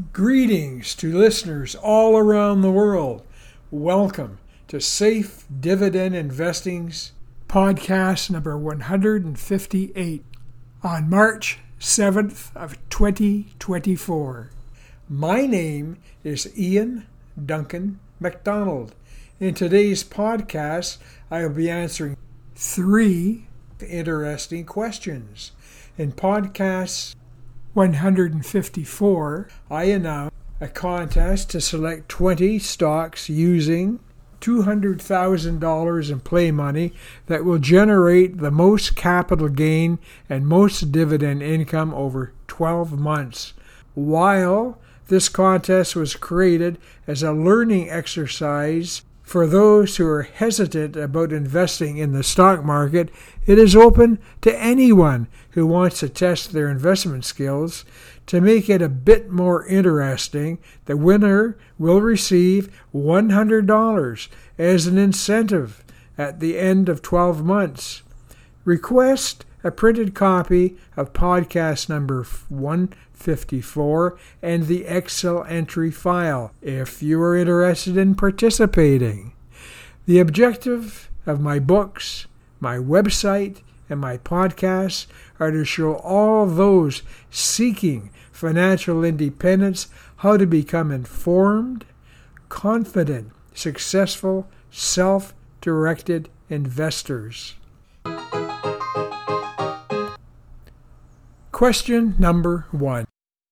Greetings to listeners all around the world. Welcome to Safe Dividend Investing's podcast number 158 on March 7th of 2024. My name is Ian Duncan MacDonald. In today's podcast, I will be answering 3 interesting questions. In podcast 154, I announced a contest to select 20 stocks using $200,000 in play money that will generate the most capital gain and most dividend income over 12 months. While this contest was created as a learning exercise for those who are hesitant about investing in the stock market, it is open to anyone who wants to test their investment skills. To make it a bit more interesting, the winner will receive $100 as an incentive at the end of 12 months. Request a printed copy of podcast number 154 and the Excel entry file if you are interested in participating. The objective of my books, my website, and my podcasts are to show all those seeking financial independence how to become informed, confident, successful, self-directed investors. Question number 1.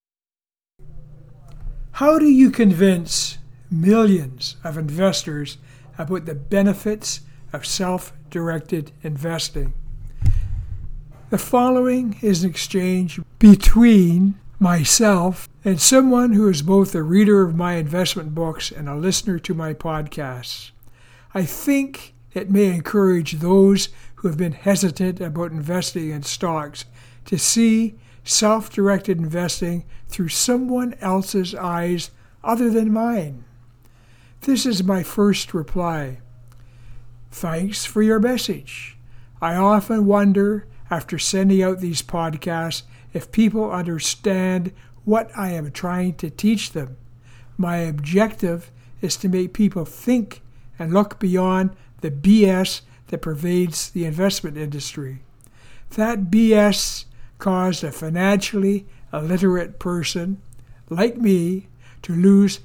How do you convince millions of investors about the benefits of self-directed investing? The following is an exchange between myself and someone who is both a reader of my investment books and a listener to my podcasts. I think it may encourage those who have been hesitant about investing in stocks to see self-directed investing through someone else's eyes other than mine. This is my first reply. Thanks for your message. I often wonder, after sending out these podcasts, if people understand what I am trying to teach them. My objective is to make people think and look beyond the BS that pervades the investment industry. That BS caused a financially illiterate person like me to lose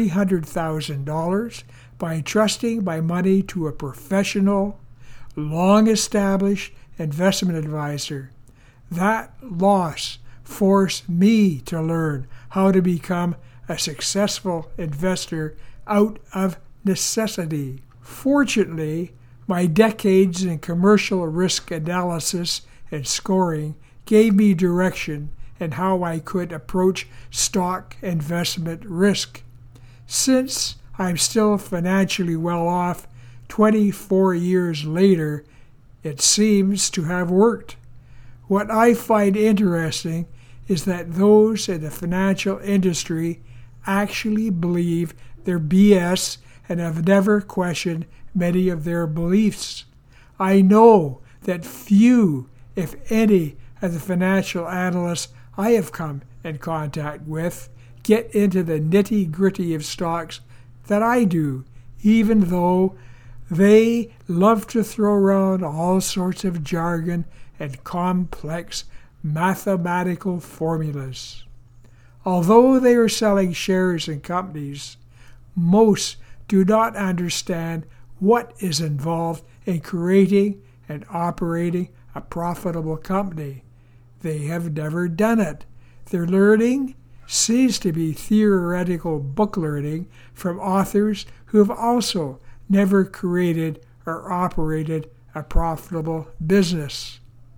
$300,000 by entrusting my money to a professional, long-established investment advisor. That loss forced me to learn how to become a successful investor out of necessity. Fortunately, my decades in commercial risk analysis and scoring gave me direction in how I could approach stock investment risk. Since I'm still financially well off 24 years later, it seems to have worked. What I find interesting is that those in the financial industry actually believe their BS and have never questioned many of their beliefs. I know that few, if any, of the financial analysts I have come in contact with get into the nitty-gritty of stocks that I do, even though they love to throw around all sorts of jargon and complex mathematical formulas. Although they are selling shares in companies, most do not understand what is involved in creating and operating a profitable company. They have never done it. Their learning seems to be theoretical book learning from authors who have also never created or operated a profitable business.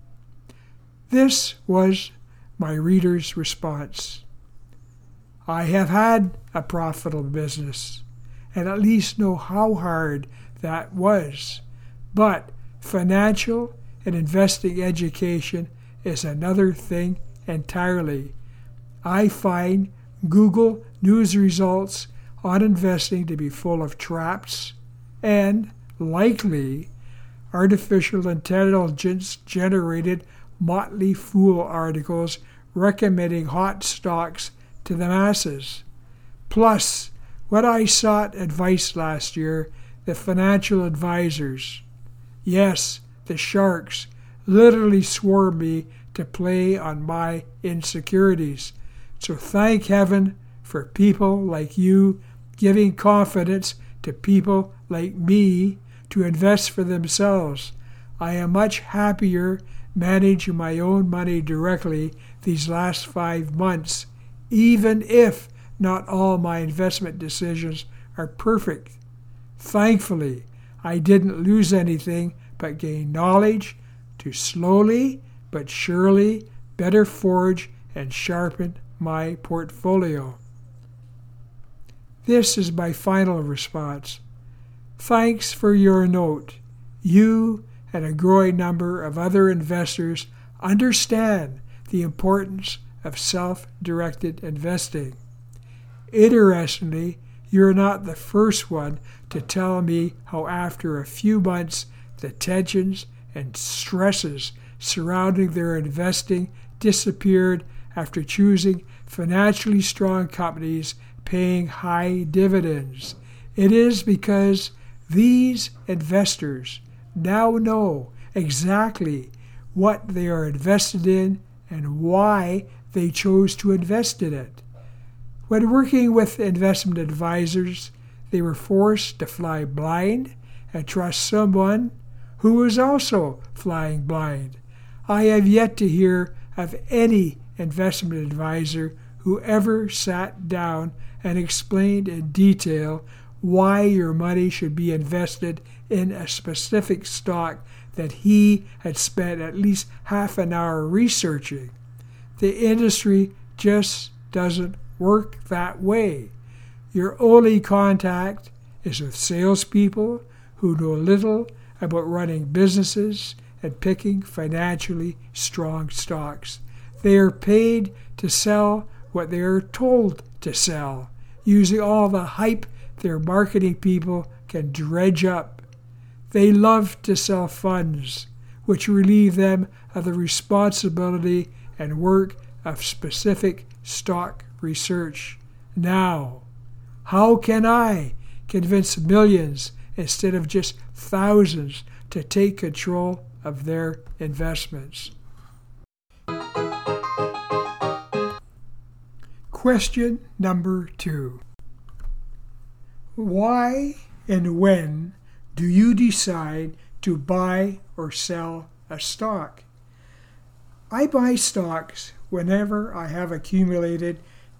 This was my reader's response. I have had a profitable business and at least know how hard that was. But financial and investing education is another thing entirely. I find Google news results on investing to be full of traps and, likely, artificial intelligence-generated motley fool articles recommending hot stocks to the masses. Plus, when I sought advice last year, the financial advisors, yes, the sharks, literally swore me to play on my insecurities. So thank heaven for people like you giving confidence to people like me to invest for themselves. I am much happier managing my own money directly these last 5 months, even if not all my investment decisions are perfect. Thankfully, I didn't lose anything but gain knowledge to slowly but surely better forge and sharpen my portfolio. This is my final response. Thanks for your note. You and a growing number of other investors understand the importance of self-directed investing. Interestingly, you're not the first one to tell me how after a few months the tensions and stresses surrounding their investing disappeared after choosing financially strong companies paying high dividends. It is because these investors now know exactly what they are invested in and why they chose to invest in it. When working with investment advisors, they were forced to fly blind and trust someone who was also flying blind. I have yet to hear of any investment advisor who ever sat down and explained in detail why your money should be invested in a specific stock that he had spent at least half an hour researching. The industry just doesn't work that way. Your only contact is with salespeople who know little about running businesses and picking financially strong stocks. They are paid to sell what they are told to sell, using all the hype their marketing people can dredge up. They love to sell funds, which relieve them of the responsibility and work of specific stock research. Now, how can I convince millions instead of just thousands to take control of their investments? Question number 2. Why and when do you decide to buy or sell a stock? I buy stocks whenever I have accumulated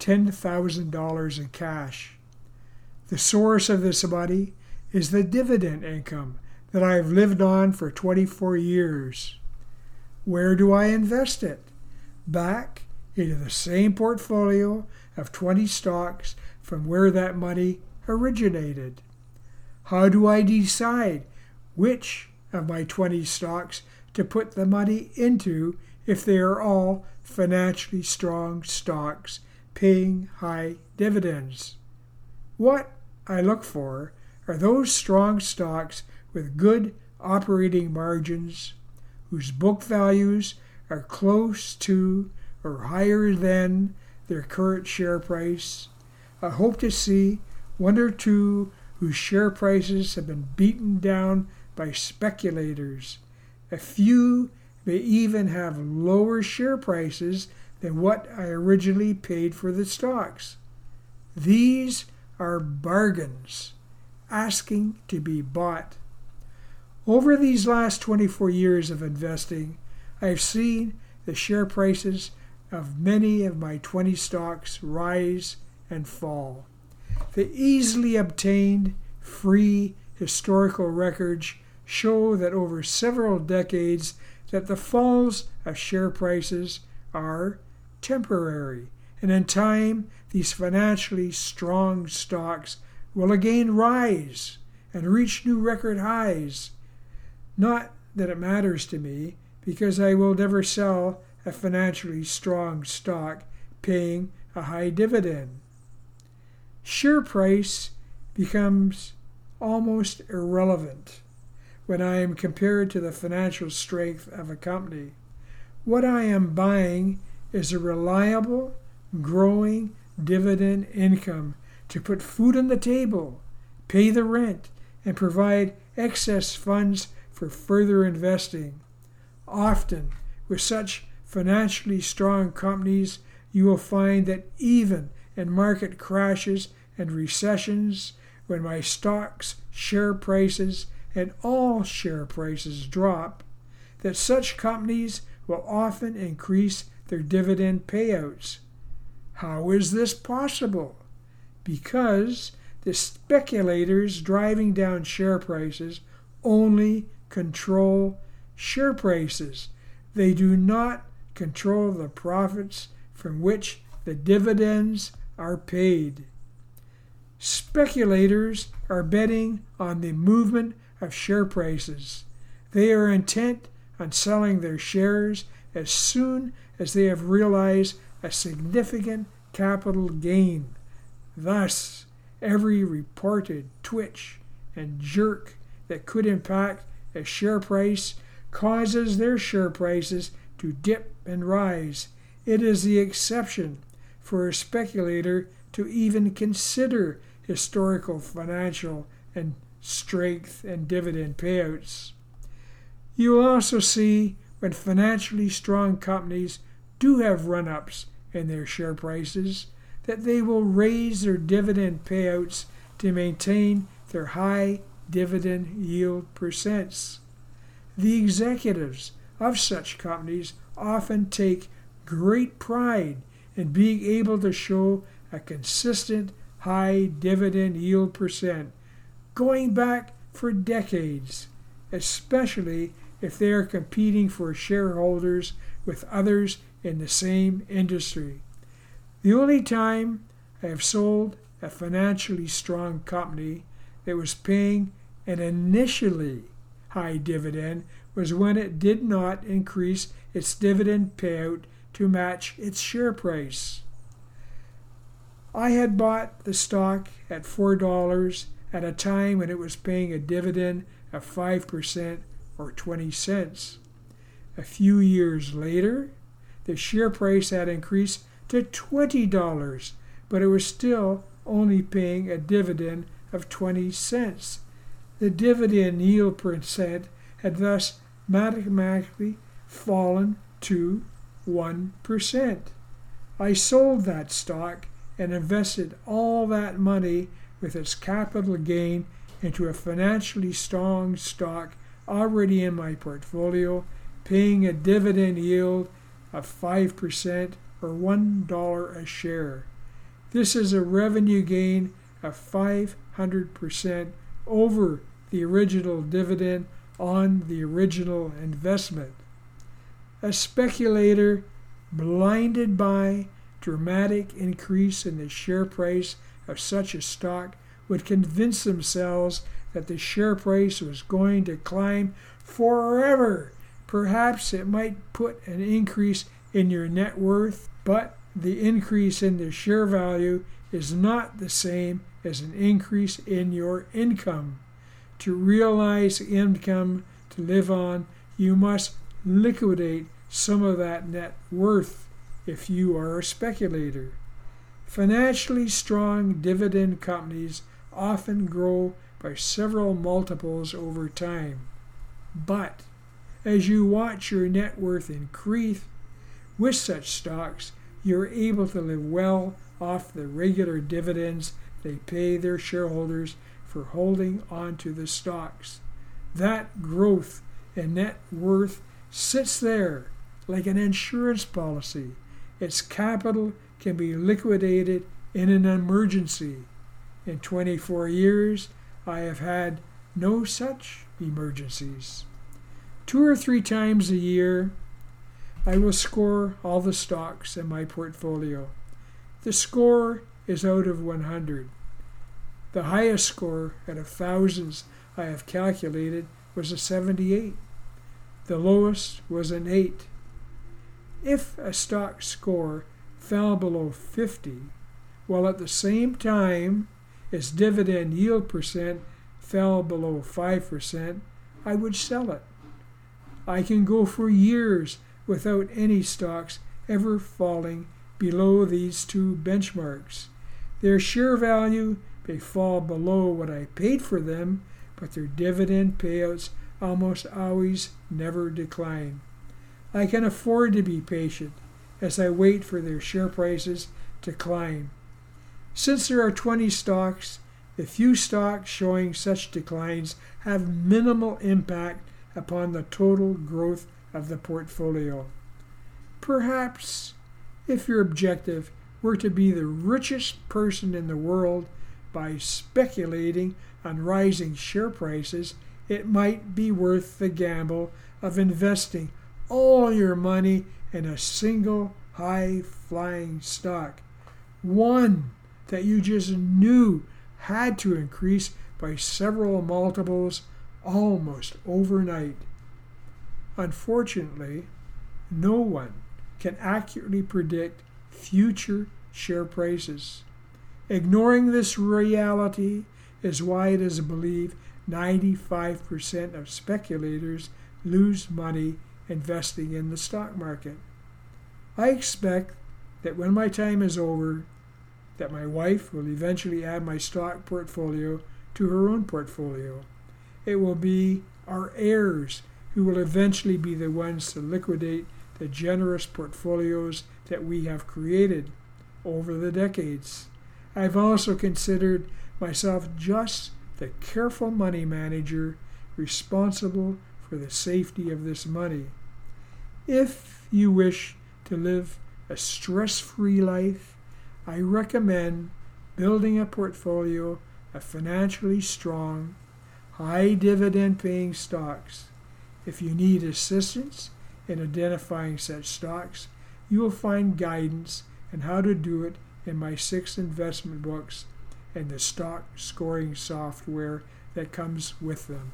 $10,000 in cash. The source of this money is the dividend income that I have lived on for 24 years. Where do I invest it? Back into the same portfolio of 20 stocks from where that money originated. How do I decide which of my 20 stocks to put the money into if they are all financially strong stocks paying high dividends? What I look for are those strong stocks with good operating margins, whose book values are close to or higher than their current share price. I hope to see one or two whose share prices have been beaten down by speculators. A few may even have lower share prices than what I originally paid for the stocks. These are bargains, asking to be bought. Over these last 24 years of investing, I have seen the share prices of many of my 20 stocks rise and fall. The easily obtained free historical records show that over several decades that the falls of share prices are temporary, and in time these financially strong stocks will again rise and reach new record highs. Not that it matters to me, because I will never sell a financially strong stock paying a high dividend. Share price becomes almost irrelevant when I am compared to the financial strength of a company. What I am buying is a reliable, growing dividend income to put food on the table, pay the rent, and provide excess funds for further investing. Often, with such financially strong companies, you will find that even in market crashes and recessions, when my stocks, share prices, and all share prices drop, that such companies will often increase their dividend payouts. How is this possible? Because the speculators driving down share prices only control share prices. They do not control the profits from which the dividends are paid. Speculators are betting on the movement of share prices. They are intent on selling their shares as soon as they have realized a significant capital gain. Thus, every reported twitch and jerk that could impact a share price causes their share prices to dip and rise. It is the exception for a speculator to even consider historical financial and strength and dividend payouts. You will also see when financially strong companies do have run-ups in their share prices that they will raise their dividend payouts to maintain their high dividend yield percents. The executives of such companies often take great pride in being able to show a consistent high dividend yield percent going back for decades, especially if they are competing for shareholders with others in the same industry. The only time I have sold a financially strong company that was paying an initially high dividend was when it did not increase its dividend payout to match its share price. I had bought the stock at $4 at a time when it was paying a dividend of 5% or 20 cents. A few years later, the share price had increased to $20, but it was still only paying a dividend of 20 cents. The dividend yield percent had thus mathematically fallen to 1%. I sold that stock and invested all that money with its capital gain into a financially strong stock already in my portfolio, paying a dividend yield of 5% or $1 a share. This is a revenue gain of 500% over the original dividend on the original investment. A speculator blinded by dramatic increase in the share price of such a stock would convince themselves that the share price was going to climb forever. Perhaps it might put an increase in your net worth, but the increase in the share value is not the same as an increase in your income. To realize income to live on, you must liquidate some of that net worth if you are a speculator. Financially strong dividend companies often grow by several multiples over time. But as you watch your net worth increase with such stocks, you're able to live well off the regular dividends they pay their shareholders for holding on to the stocks. That growth in net worth sits there like an insurance policy. Its capital can be liquidated in an emergency. In 24 years, I have had no such emergencies. 2 or 3 times a year, I will score all the stocks in my portfolio. The score is out of 100. The highest score out of thousands I have calculated was a 78. The lowest was an 8. If a stock score fell below 50, while at the same time its dividend yield percent fell below 5%, I would sell it. I can go for years without any stocks ever falling below these 2 benchmarks. Their share value may fall below what I paid for them, but their dividend payouts almost always never decline. I can afford to be patient as I wait for their share prices to climb. Since there are 20 stocks, the few stocks showing such declines have minimal impact upon the total growth of the portfolio. Perhaps, if your objective were to be the richest person in the world by speculating on rising share prices, it might be worth the gamble of investing all your money in a single high-flying stock, one that you just knew had to increase by several multiples almost overnight. Unfortunately, no one can accurately predict future share prices. Ignoring this reality is why it is believed 95% of speculators lose money investing in the stock market. I expect that when my time is over, that my wife will eventually add my stock portfolio to her own portfolio. It will be our heirs who will eventually be the ones to liquidate the generous portfolios that we have created over the decades. I've also considered myself just the careful money manager responsible for the safety of this money. If you wish to live a stress-free life, I recommend building a portfolio of financially strong, high dividend-paying stocks. If you need assistance in identifying such stocks, you will find guidance on how to do it in my 6 investment books and the stock scoring software that comes with them.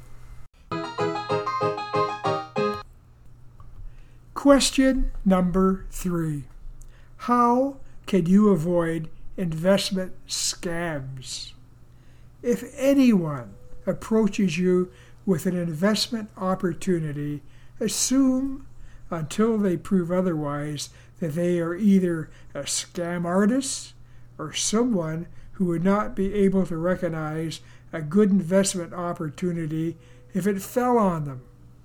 Question number 3. How can you avoid investment scams? If anyone approaches you with an investment opportunity, assume until they prove otherwise that they are either a scam artist or someone who would not be able to recognize a good investment opportunity if it fell on them.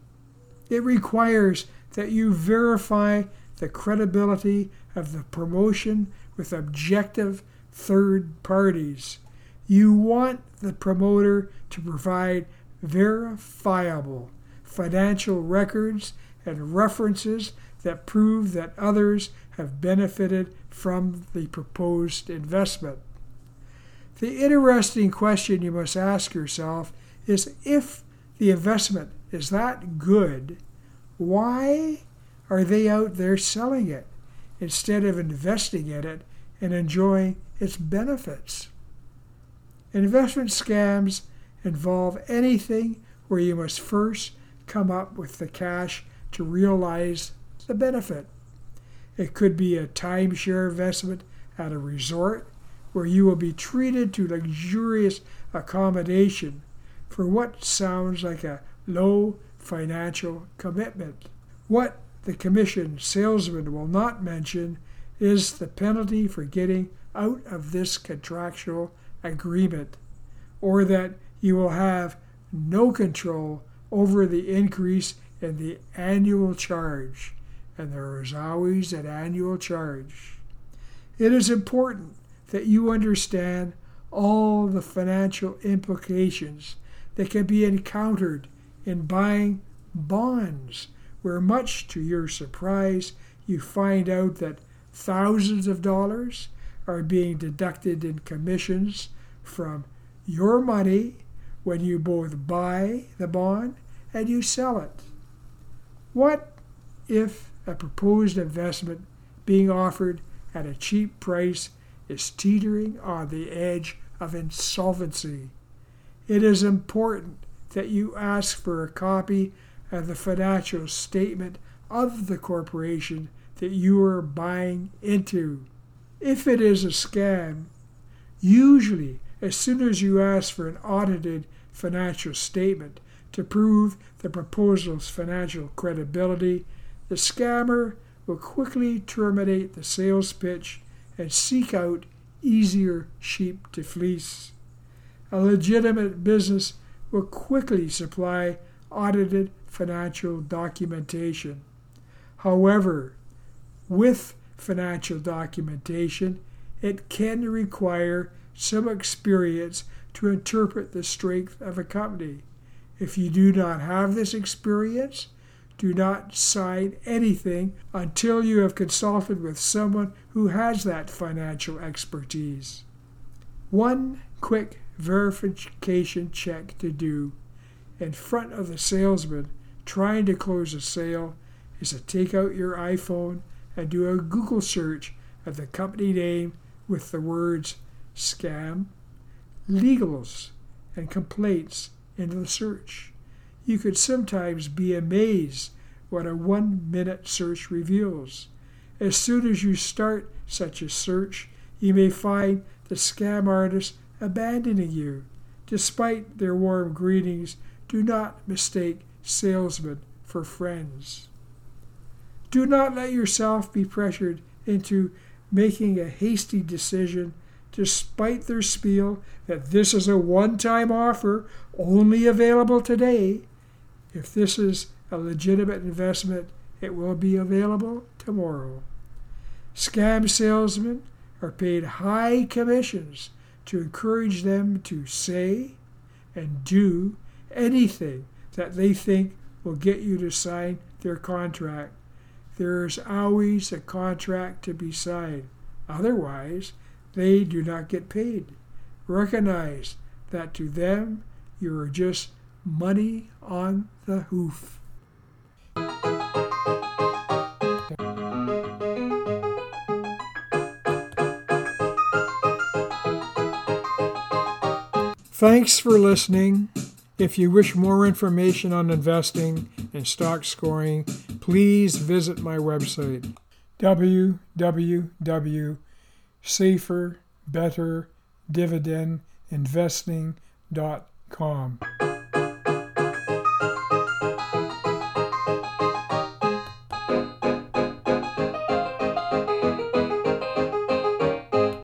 It requires that you verify the credibility of the promotion with objective third parties. You want the promoter to provide verifiable financial records and references that prove that others have benefited from the proposed investment. The interesting question you must ask yourself is, if the investment is that good, why are they out there selling it instead of investing in it and enjoying its benefits? Investment scams involve anything where you must first come up with the cash to realize the benefit. It could be a timeshare investment at a resort where you will be treated to luxurious accommodation for what sounds like a low financial commitment. What the commission salesman will not mention is the penalty for getting out of this contractual agreement, or that you will have no control over the increase in the annual charge, and there is always an annual charge. It is important that you understand all the financial implications that can be encountered in buying bonds, where much to your surprise you find out that thousands of dollars are being deducted in commissions from your money when you both buy the bond and you sell it. What if a proposed investment being offered at a cheap price is teetering on the edge of insolvency? It is important that you ask for a copy of the financial statement of the corporation that you are buying into. If it is a scam, usually as soon as you ask for an audited financial statement to prove the proposal's financial credibility, the scammer will quickly terminate the sales pitch and seek out easier sheep to fleece. A legitimate business will quickly supply audited financial documentation. However, with financial documentation, it can require some experience to interpret the strength of a company. If you do not have this experience, do not sign anything until you have consulted with someone who has that financial expertise. One quick verification check to do in front of the salesman trying to close a sale is to take out your iPhone and do a Google search of the company name with the words scam, legals, and complaints into the search. You could sometimes be amazed what a 1-minute search reveals. As soon as you start such a search, you may find the scam artists abandoning you. Despite their warm greetings, do not mistake salesmen for friends. Do not let yourself be pressured into making a hasty decision despite their spiel that this is a one-time offer only available today. If this is a legitimate investment, it will be available tomorrow. Scam salesmen are paid high commissions to encourage them to say and do anything that they think will get you to sign their contract. There is always a contract to be signed. Otherwise, they do not get paid. Recognize that to them, you are just money on the hoof. Thanks for listening. If you wish more information on investing and stock scoring, please visit my website, www.saferbetterdividendinvesting.com.